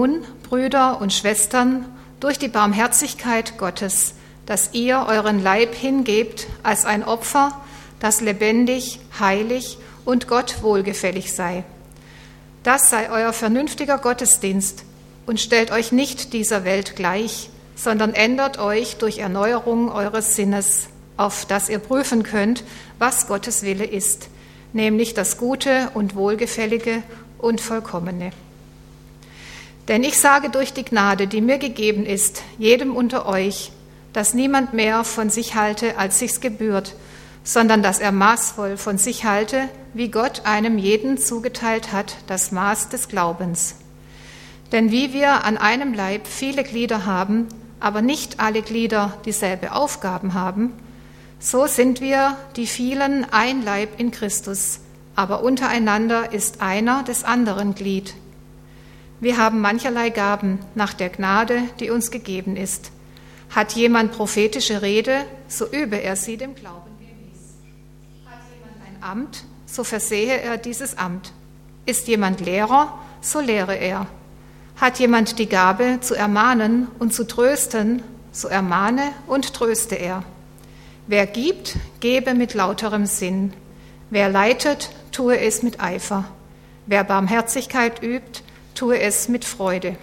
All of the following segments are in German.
nun, Brüder und Schwestern, durch die Barmherzigkeit Gottes, dass ihr euren Leib hingebt als ein Opfer, das lebendig, heilig und Gott wohlgefällig sei. Das sei euer vernünftiger Gottesdienst und stellt euch nicht dieser Welt gleich, sondern ändert euch durch Erneuerung eures Sinnes, auf dass ihr prüfen könnt, was Gottes Wille ist, nämlich das Gute und Wohlgefällige und Vollkommene. Denn ich sage durch die Gnade, die mir gegeben ist, jedem unter euch, dass niemand mehr von sich halte, als sich's gebührt, sondern dass er maßvoll von sich halte, wie Gott einem jeden zugeteilt hat, das Maß des Glaubens. Denn wie wir an einem Leib viele Glieder haben, aber nicht alle Glieder dieselbe Aufgaben haben, so sind wir, die vielen, ein Leib in Christus, aber untereinander ist einer des anderen Glied. Wir haben mancherlei Gaben nach der Gnade, die uns gegeben ist. Hat jemand prophetische Rede, so übe er sie dem Glauben gemäß. Hat jemand ein Amt, so versehe er dieses Amt. Ist jemand Lehrer, so lehre er. Hat jemand die Gabe, zu ermahnen und zu trösten, so ermahne und tröste er. Wer gibt, gebe mit lauterem Sinn. Wer leitet, tue es mit Eifer. Wer Barmherzigkeit übt, tue es mit Freude.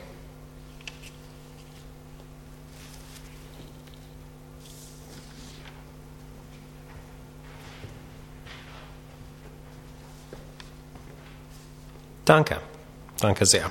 Danke sehr.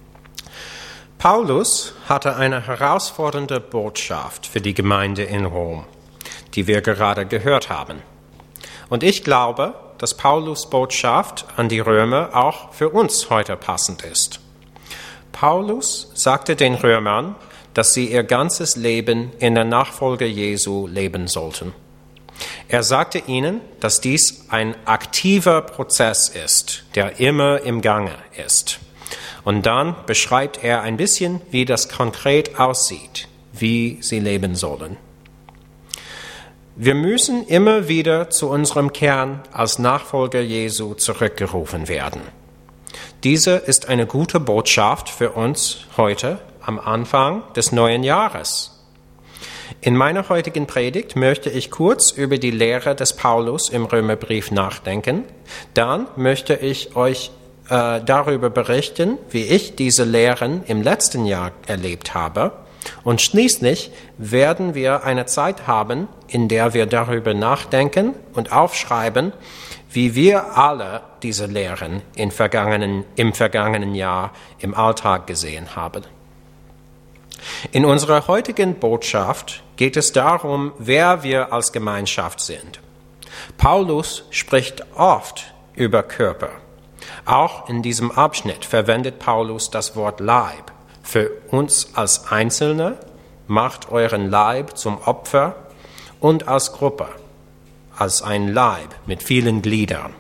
Paulus hatte eine herausfordernde Botschaft für die Gemeinde in Rom, die wir gerade gehört haben. Und ich glaube, dass Paulus' Botschaft an die Römer auch für uns heute passend ist. Paulus sagte den Römern, dass sie ihr ganzes Leben in der Nachfolge Jesu leben sollten. Er sagte ihnen, dass dies ein aktiver Prozess ist, der immer im Gange ist. Und dann beschreibt er ein bisschen, wie das konkret aussieht, wie sie leben sollen. Wir müssen immer wieder zu unserem Kern als Nachfolger Jesu zurückgerufen werden. Diese ist eine gute Botschaft für uns heute am Anfang des neuen Jahres. In meiner heutigen Predigt möchte ich kurz über die Lehre des Paulus im Römerbrief nachdenken. Dann möchte ich euch darüber berichten, wie ich diese Lehren im letzten Jahr erlebt habe. Und schließlich werden wir eine Zeit haben, in der wir darüber nachdenken und aufschreiben, wie wir alle diese Lehren im vergangenen Jahr im Alltag gesehen haben. In unserer heutigen Botschaft geht es darum, wer wir als Gemeinschaft sind. Paulus spricht oft über Körper. Auch in diesem Abschnitt verwendet Paulus das Wort Leib. Für uns als Einzelne macht euren Leib zum Opfer und als Gruppe, als ein Leib mit vielen Gliedern.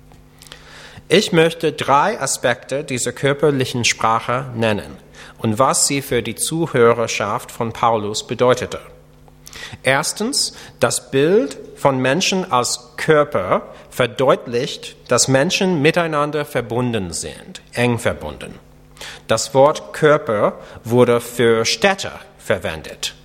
Ich möchte 3 Aspekte dieser körperlichen Sprache nennen und was sie für die Zuhörerschaft von Paulus bedeutete. Erstens, das Bild von Menschen als Körper verdeutlicht, dass Menschen miteinander verbunden sind, eng verbunden. Das Wort Körper wurde für Städte verwendet.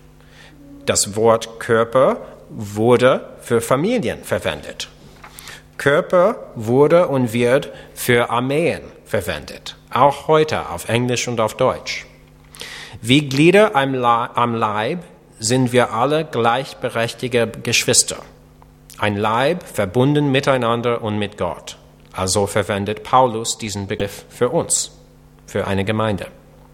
Das Wort Körper wurde für Familien verwendet. Körper wurde und wird für Armeen verwendet, auch heute auf Englisch und auf Deutsch. Wie Glieder am Leib sind wir alle gleichberechtigte Geschwister. Ein Leib verbunden miteinander und mit Gott. Also verwendet Paulus diesen Begriff für uns, für eine Gemeinde.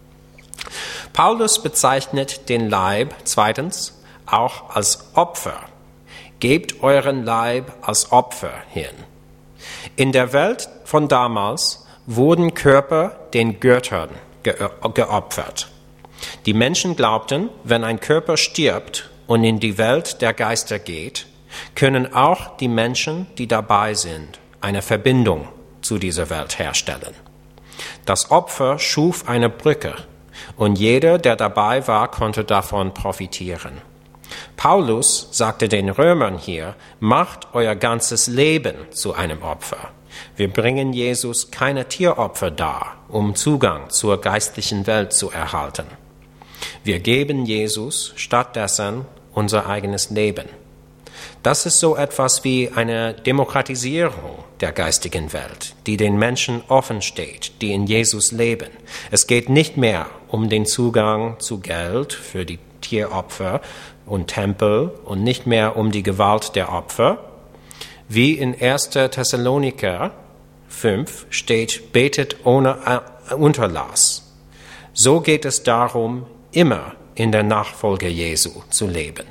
Paulus bezeichnet den Leib zweitens auch als Opfer. Gebt euren Leib als Opfer hin. In der Welt von damals wurden Körper den Göttern geopfert. Die Menschen glaubten, wenn ein Körper stirbt und in die Welt der Geister geht, können auch die Menschen, die dabei sind, eine Verbindung zu dieser Welt herstellen. Das Opfer schuf eine Brücke und jeder, der dabei war, konnte davon profitieren. Paulus sagte den Römern hier, macht euer ganzes Leben zu einem Opfer. Wir bringen Jesus keine Tieropfer dar, um Zugang zur geistlichen Welt zu erhalten. Wir geben Jesus stattdessen unser eigenes Leben. Das ist so etwas wie eine Demokratisierung der geistigen Welt, die den Menschen offen steht, die in Jesus leben. Es geht nicht mehr um den Zugang zu Geld für die Tieropfer und Tempel und nicht mehr um die Gewalt der Opfer. Wie in 1. Thessaloniker 5 steht, betet ohne Unterlass. So geht es darum, immer in der Nachfolge Jesu zu leben.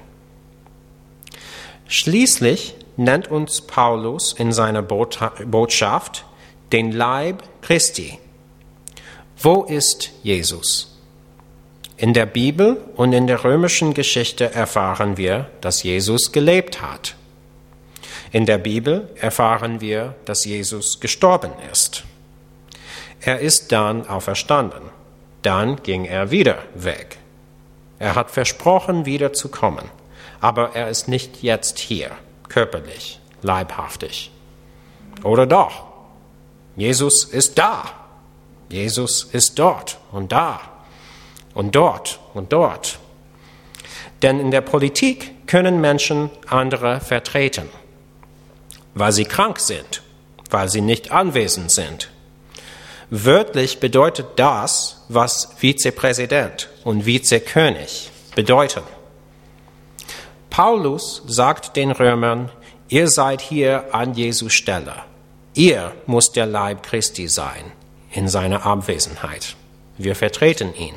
Schließlich nennt uns Paulus in seiner Botschaft den Leib Christi. Wo ist Jesus? In der Bibel und in der römischen Geschichte erfahren wir, dass Jesus gelebt hat. In der Bibel erfahren wir, dass Jesus gestorben ist. Er ist dann auferstanden. Dann ging er wieder weg. Er hat versprochen, wieder zu kommen. Aber er ist nicht jetzt hier, körperlich, leibhaftig. Oder doch? Jesus ist da. Jesus ist dort und da und dort und dort. Denn in der Politik können Menschen andere vertreten, weil sie krank sind, weil sie nicht anwesend sind. Wörtlich bedeutet das, was Vizepräsident und Vizekönig bedeuten. Paulus sagt den Römern, ihr seid hier an Jesu Stelle. Ihr müsst der Leib Christi sein in seiner Abwesenheit. Wir vertreten ihn.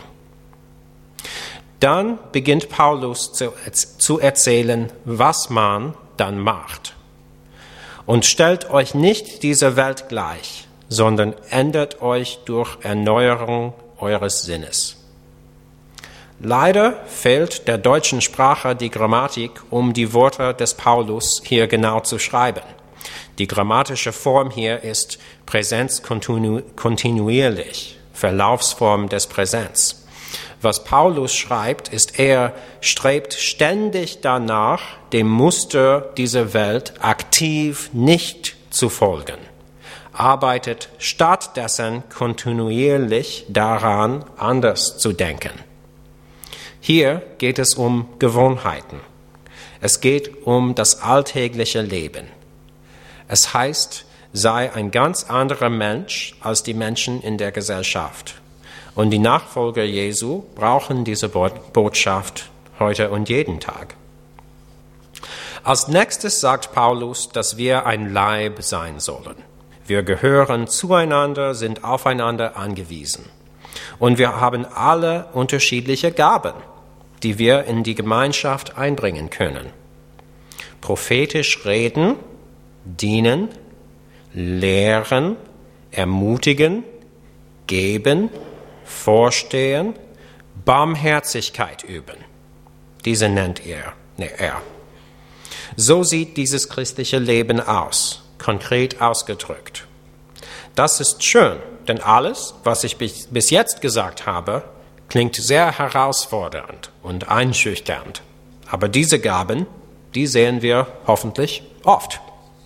Dann beginnt Paulus zu erzählen, was man dann macht. Und stellt euch nicht dieser Welt gleich, sondern ändert euch durch Erneuerung eures Sinnes. Leider fehlt der deutschen Sprache die Grammatik, um die Worte des Paulus hier genau zu schreiben. Die grammatische Form hier ist Präsens kontinuierlich, Verlaufsform des Präsens. Was Paulus schreibt, ist, er strebt ständig danach, dem Muster dieser Welt aktiv nicht zu folgen, arbeitet stattdessen kontinuierlich daran, anders zu denken. Hier geht es um Gewohnheiten. Es geht um das alltägliche Leben. Es heißt, sei ein ganz anderer Mensch als die Menschen in der Gesellschaft. Und die Nachfolger Jesu brauchen diese Botschaft heute und jeden Tag. Als nächstes sagt Paulus, dass wir ein Leib sein sollen. Wir gehören zueinander, sind aufeinander angewiesen. Und wir haben alle unterschiedliche Gaben, die wir in die Gemeinschaft einbringen können. Prophetisch reden, dienen, lehren, ermutigen, geben, vorstehen, Barmherzigkeit üben. Diese nennt er. So sieht dieses christliche Leben aus, konkret ausgedrückt. Das ist schön, denn alles, was ich bis jetzt gesagt habe, klingt sehr herausfordernd und einschüchternd. Aber diese Gaben, die sehen wir hoffentlich oft.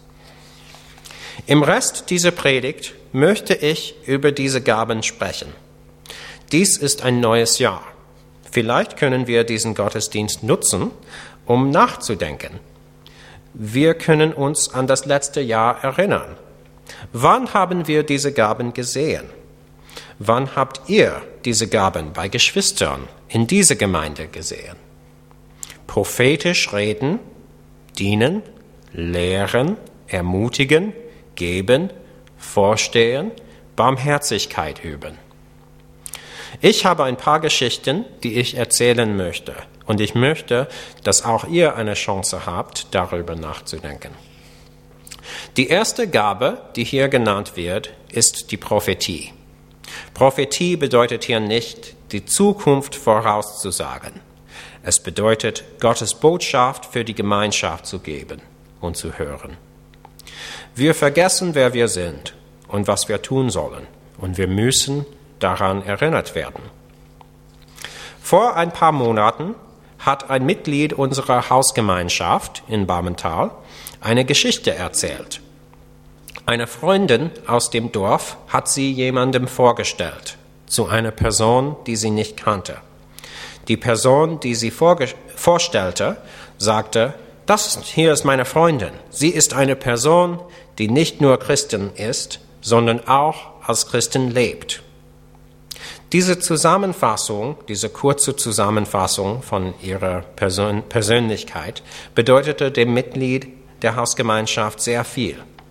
Im Rest dieser Predigt möchte ich über diese Gaben sprechen. Dies ist ein neues Jahr. Vielleicht können wir diesen Gottesdienst nutzen, um nachzudenken. Wir können uns an das letzte Jahr erinnern. Wann haben wir diese Gaben gesehen? Wann habt ihr diese Gaben bei Geschwistern in dieser Gemeinde gesehen? Prophetisch reden, dienen, lehren, ermutigen, geben, vorstehen, Barmherzigkeit üben. Ich habe ein paar Geschichten, die ich erzählen möchte. Und ich möchte, dass auch ihr eine Chance habt, darüber nachzudenken. Die erste Gabe, die hier genannt wird, ist die Prophetie. Prophetie bedeutet hier nicht, die Zukunft vorauszusagen. Es bedeutet, Gottes Botschaft für die Gemeinschaft zu geben und zu hören. Wir vergessen, wer wir sind und was wir tun sollen. Und wir müssen daran erinnert werden. Vor ein paar Monaten hat ein Mitglied unserer Hausgemeinschaft in Barmental eine Geschichte erzählt. Eine Freundin aus dem Dorf hat sie jemandem vorgestellt, zu einer Person, die sie nicht kannte. Die Person, die sie vorstellte, sagte, hier ist meine Freundin. Sie ist eine Person, die nicht nur Christin ist, sondern auch als Christin lebt. Diese kurze Zusammenfassung von ihrer Persönlichkeit bedeutete dem Mitglied der Hausgemeinschaft sehr viel.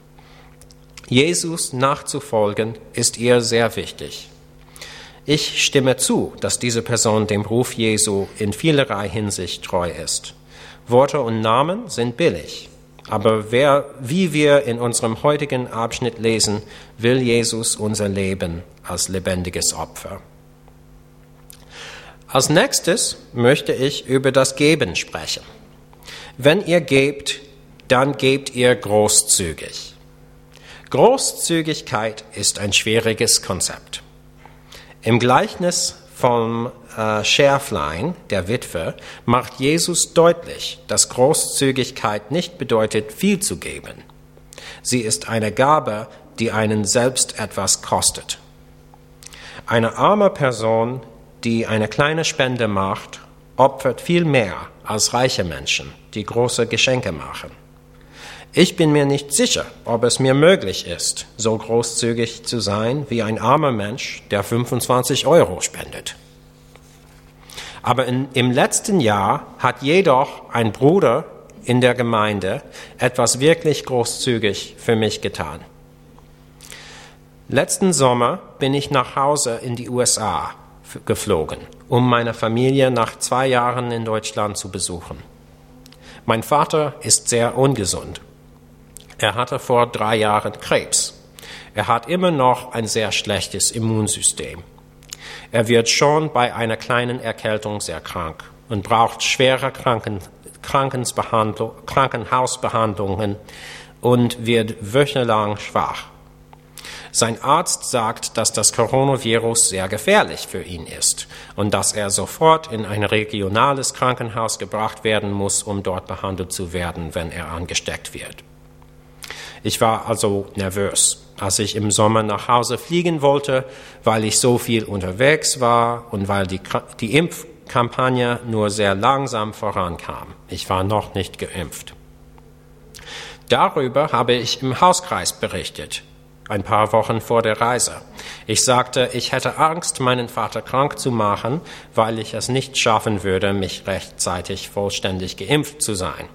Jesus nachzufolgen ist ihr sehr wichtig. Ich stimme zu, dass diese Person dem Ruf Jesu in vielerlei Hinsicht treu ist. Worte und Namen sind billig, aber wie wir in unserem heutigen Abschnitt lesen, will Jesus unser Leben als lebendiges Opfer. Als nächstes möchte ich über das Geben sprechen. Wenn ihr gebt, dann gebt ihr großzügig. Großzügigkeit ist ein schwieriges Konzept. Im Gleichnis vom Schärflein, der Witwe, macht Jesus deutlich, dass Großzügigkeit nicht bedeutet, viel zu geben. Sie ist eine Gabe, die einen selbst etwas kostet. Eine arme Person, die eine kleine Spende macht, opfert viel mehr als reiche Menschen, die große Geschenke machen. Ich bin mir nicht sicher, ob es mir möglich ist, so großzügig zu sein wie ein armer Mensch, der 25 € spendet. Aber im letzten Jahr hat jedoch ein Bruder in der Gemeinde etwas wirklich großzügig für mich getan. Letzten Sommer bin ich nach Hause in die USA geflogen, um meine Familie nach 2 Jahren in Deutschland zu besuchen. Mein Vater ist sehr ungesund. Er hatte vor 3 Jahren Krebs. Er hat immer noch ein sehr schlechtes Immunsystem. Er wird schon bei einer kleinen Erkältung sehr krank und braucht schwere Krankenhausbehandlungen und wird wochenlang schwach. Sein Arzt sagt, dass das Coronavirus sehr gefährlich für ihn ist und dass er sofort in ein regionales Krankenhaus gebracht werden muss, um dort behandelt zu werden, wenn er angesteckt wird. Ich war also nervös, als ich im Sommer nach Hause fliegen wollte, weil ich so viel unterwegs war und weil die Impfkampagne nur sehr langsam vorankam. Ich war noch nicht geimpft. Darüber habe ich im Hauskreis berichtet, ein paar Wochen vor der Reise. Ich sagte, ich hätte Angst, meinen Vater krank zu machen, weil ich es nicht schaffen würde, mich rechtzeitig vollständig geimpft zu sein.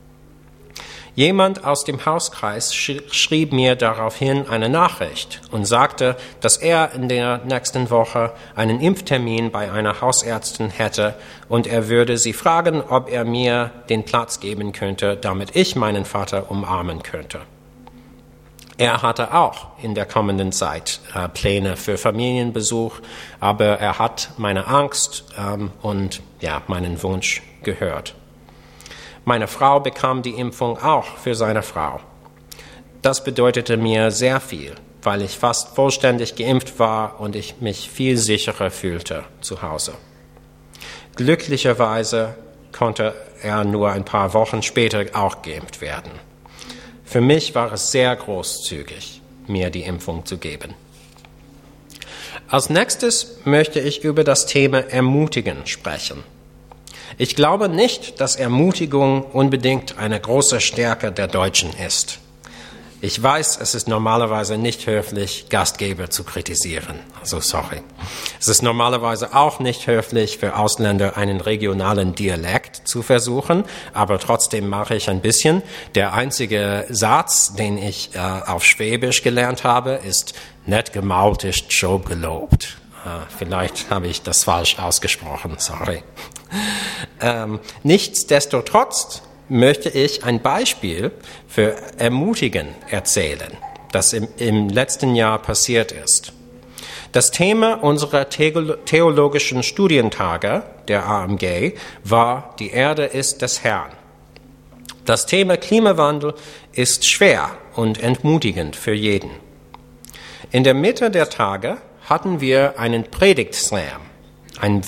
Jemand aus dem Hauskreis schrieb mir daraufhin eine Nachricht und sagte, dass er in der nächsten Woche einen Impftermin bei einer Hausärztin hätte und er würde sie fragen, ob er mir den Platz geben könnte, damit ich meinen Vater umarmen könnte. Er hatte auch in der kommenden Zeit Pläne für Familienbesuch, aber er hat meine Angst und meinen Wunsch gehört. Meine Frau bekam die Impfung auch für seine Frau. Das bedeutete mir sehr viel, weil ich fast vollständig geimpft war und ich mich viel sicherer fühlte zu Hause. Glücklicherweise konnte er nur ein paar Wochen später auch geimpft werden. Für mich war es sehr großzügig, mir die Impfung zu geben. Als nächstes möchte ich über das Thema Ermutigen sprechen. Ich glaube nicht, dass Ermutigung unbedingt eine große Stärke der Deutschen ist. Ich weiß, es ist normalerweise nicht höflich, Gastgeber zu kritisieren. Also sorry. Es ist normalerweise auch nicht höflich, für Ausländer einen regionalen Dialekt zu versuchen, aber trotzdem mache ich ein bisschen. Der einzige Satz, den ich auf Schwäbisch gelernt habe, ist, nett gemault ist schon gelobt. Vielleicht habe ich das falsch ausgesprochen, sorry. Nichtsdestotrotz möchte ich ein Beispiel für Ermutigen erzählen, das im letzten Jahr passiert ist. Das Thema unserer theologischen Studientage, der AMG, war Die Erde ist des Herrn. Das Thema Klimawandel ist schwer und entmutigend für jeden. In der Mitte der Tage hatten wir einen Predigt-Slam, einen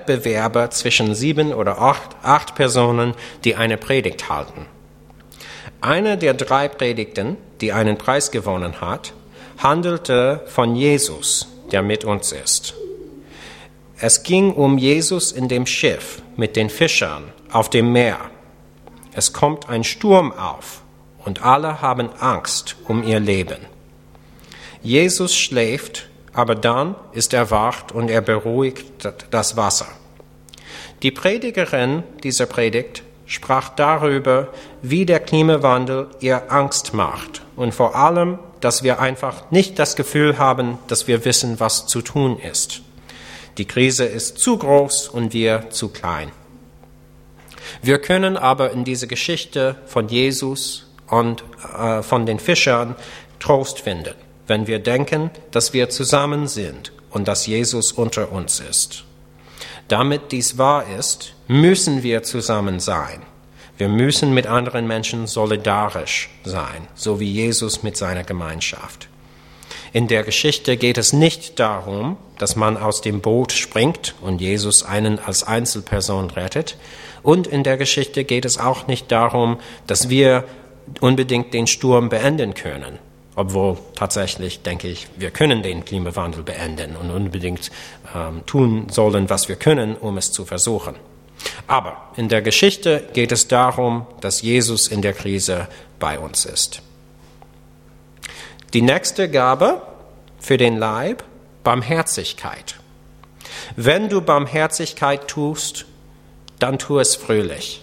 Wettbewerber zwischen 7 oder 8 Personen, die eine Predigt halten. Eine der 3 Predigten, die einen Preis gewonnen hat, handelte von Jesus, der mit uns ist. Es ging um Jesus in dem Schiff mit den Fischern auf dem Meer. Es kommt ein Sturm auf und alle haben Angst um ihr Leben. Jesus schläft, aber dann ist er wach und er beruhigt das Wasser. Die Predigerin dieser Predigt sprach darüber, wie der Klimawandel ihr Angst macht und vor allem, dass wir einfach nicht das Gefühl haben, dass wir wissen, was zu tun ist. Die Krise ist zu groß und wir zu klein. Wir können aber in dieser Geschichte von Jesus und von den Fischern Trost finden, wenn wir denken, dass wir zusammen sind und dass Jesus unter uns ist. Damit dies wahr ist, müssen wir zusammen sein. Wir müssen mit anderen Menschen solidarisch sein, so wie Jesus mit seiner Gemeinschaft. In der Geschichte geht es nicht darum, dass man aus dem Boot springt und Jesus einen als Einzelperson rettet. Und in der Geschichte geht es auch nicht darum, dass wir unbedingt den Sturm beenden können. Obwohl tatsächlich, denke ich, wir können den Klimawandel beenden und unbedingt tun sollen, was wir können, um es zu versuchen. Aber in der Geschichte geht es darum, dass Jesus in der Krise bei uns ist. Die nächste Gabe für den Leib, Barmherzigkeit. Wenn du Barmherzigkeit tust, dann tu es fröhlich.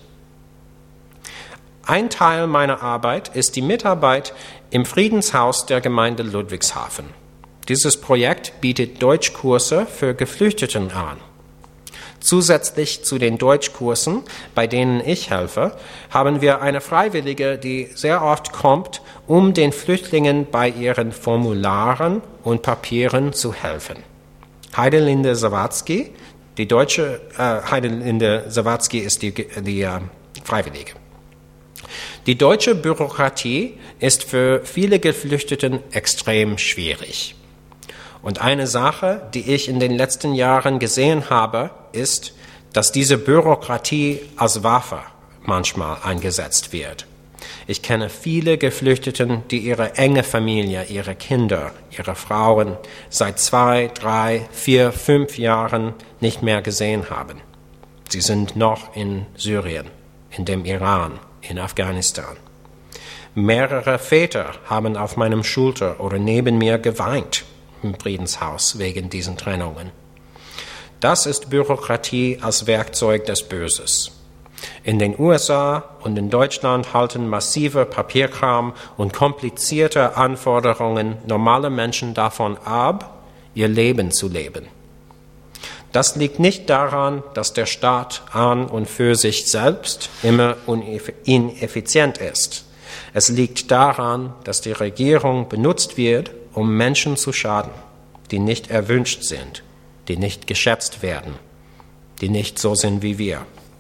Ein Teil meiner Arbeit ist die Mitarbeit im Friedenshaus der Gemeinde Ludwigshafen. Dieses Projekt bietet Deutschkurse für Geflüchteten an. Zusätzlich zu den Deutschkursen, bei denen ich helfe, haben wir eine Freiwillige, die sehr oft kommt, um den Flüchtlingen bei ihren Formularen und Papieren zu helfen. Heidelinde Sawatzki, die deutsche Heidelinde Sawatzki ist die Freiwillige. Die deutsche Bürokratie ist für viele Geflüchteten extrem schwierig. Und eine Sache, die ich in den letzten Jahren gesehen habe, ist, dass diese Bürokratie als Waffe manchmal eingesetzt wird. Ich kenne viele Geflüchteten, die ihre enge Familie, ihre Kinder, ihre Frauen seit 2, 3, 4, 5 Jahren nicht mehr gesehen haben. Sie sind noch in Syrien, in dem Iran, in Afghanistan. Mehrere Väter haben auf meinem Schulter oder neben mir geweint im Friedenshaus wegen diesen Trennungen. Das ist Bürokratie als Werkzeug des Böses. In den USA und in Deutschland halten massive Papierkram und komplizierte Anforderungen normale Menschen davon ab, ihr Leben zu leben. Das liegt nicht daran, dass der Staat an und für sich selbst immer ineffizient ist. Es liegt daran, dass die Regierung benutzt wird, um Menschen zu schaden, die nicht erwünscht sind, die nicht geschätzt werden, die nicht so sind wie wir.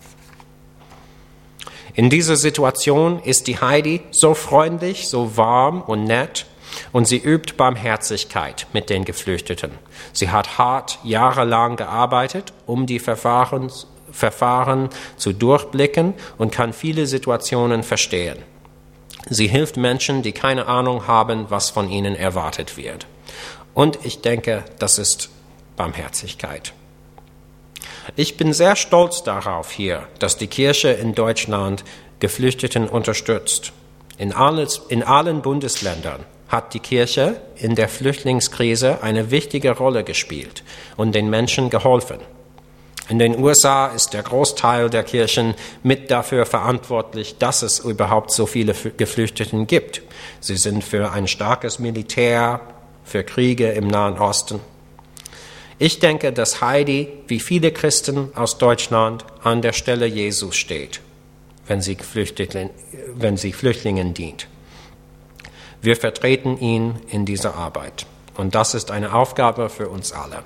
In dieser Situation ist die Heidi so freundlich, so warm und nett und sie übt Barmherzigkeit mit den Geflüchteten. Sie hat hart jahrelang gearbeitet, um die Verfahren zu durchblicken und kann viele Situationen verstehen. Sie hilft Menschen, die keine Ahnung haben, was von ihnen erwartet wird. Und ich denke, das ist Barmherzigkeit. Ich bin sehr stolz darauf hier, dass die Kirche in Deutschland Geflüchteten unterstützt. In allen Bundesländern hat die Kirche in der Flüchtlingskrise eine wichtige Rolle gespielt und den Menschen geholfen. In den USA ist der Großteil der Kirchen mit dafür verantwortlich, dass es überhaupt so viele Geflüchteten gibt. Sie sind für ein starkes Militär, für Kriege im Nahen Osten. Ich denke, dass Heidi, wie viele Christen aus Deutschland, an der Stelle Jesus steht, wenn sie Flüchtlingen dient. Wir vertreten ihn in dieser Arbeit. Und das ist eine Aufgabe für uns alle.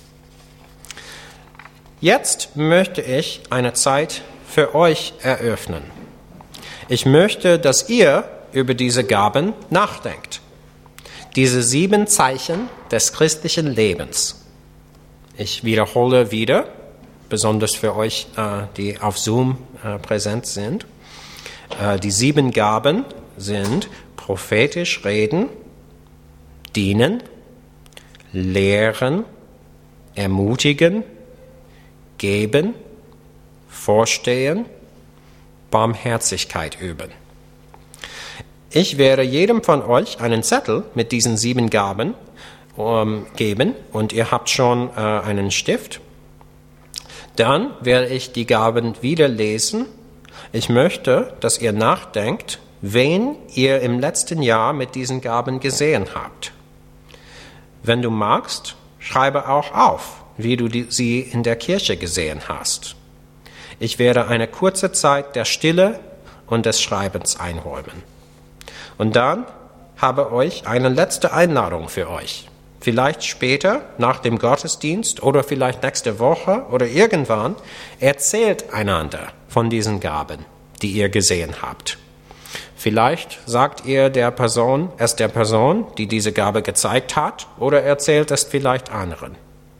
Jetzt möchte ich eine Zeit für euch eröffnen. Ich möchte, dass ihr über diese Gaben nachdenkt. Diese 7 Zeichen des christlichen Lebens. Ich wiederhole wieder, besonders für euch, die auf Zoom präsent sind. Die 7 Gaben sind prophetisch reden, dienen, lehren, ermutigen, geben, vorstehen, Barmherzigkeit üben. Ich werde jedem von euch einen Zettel mit diesen 7 Gaben geben und ihr habt schon einen Stift. Dann werde ich die Gaben wieder lesen. Ich möchte, dass ihr nachdenkt, wen ihr im letzten Jahr mit diesen Gaben gesehen habt. Wenn du magst, schreibe auch auf, wie du sie in der Kirche gesehen hast. Ich werde eine kurze Zeit der Stille und des Schreibens einräumen. Und dann habe ich eine letzte Einladung für euch. Vielleicht später, nach dem Gottesdienst oder vielleicht nächste Woche oder irgendwann, erzählt einander von diesen Gaben, die ihr gesehen habt. Vielleicht sagt ihr der Person, die diese Gabe gezeigt hat, oder erzählt es vielleicht anderen.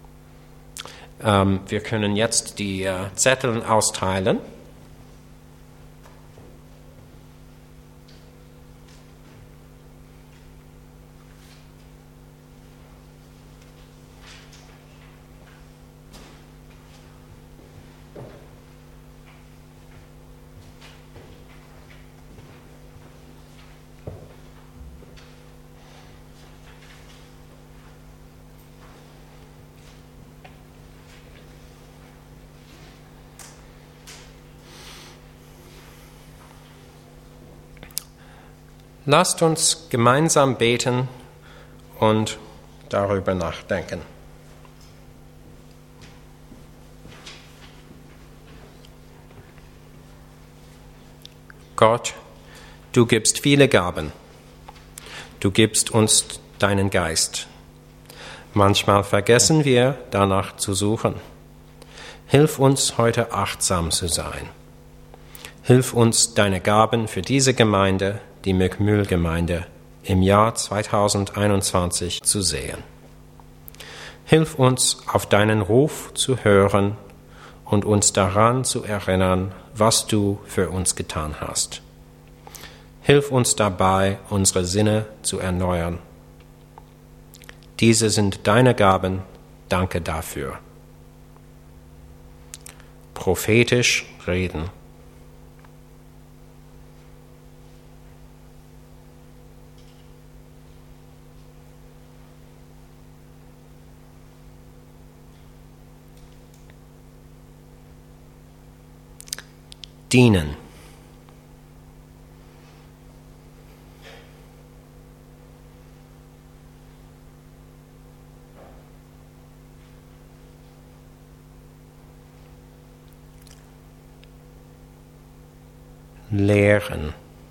Wir können jetzt die Zettel austeilen. Lasst uns gemeinsam beten und darüber nachdenken. Gott, du gibst viele Gaben. Du gibst uns deinen Geist. Manchmal vergessen wir, danach zu suchen. Hilf uns, heute achtsam zu sein. Hilf uns, deine Gaben für diese Gemeinde, die McMühl-Gemeinde, im Jahr 2021 zu sehen. Hilf uns, auf deinen Ruf zu hören und uns daran zu erinnern, was du für uns getan hast. Hilf uns dabei, unsere Sinne zu erneuern. Diese sind deine Gaben, danke dafür. Prophetisch reden. Dienen. Lehren.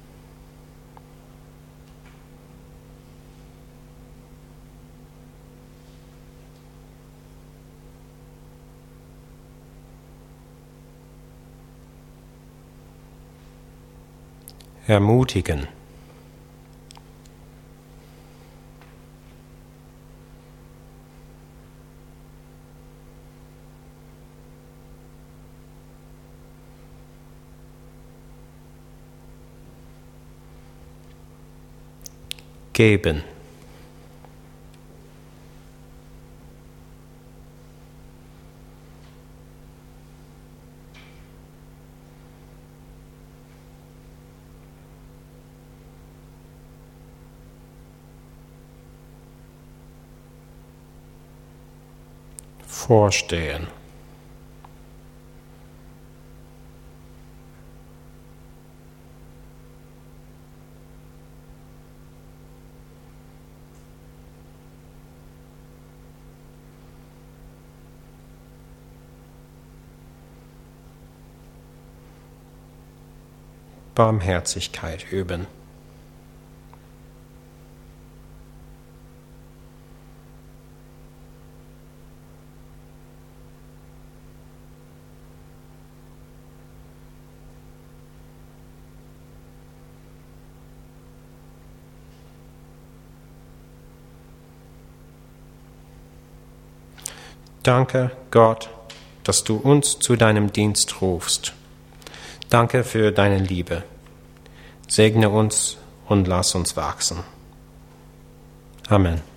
Ermutigen. Geben. Vorstehen. Barmherzigkeit üben. Danke, Gott, dass du uns zu deinem Dienst rufst. Danke für deine Liebe. Segne uns und lass uns wachsen. Amen.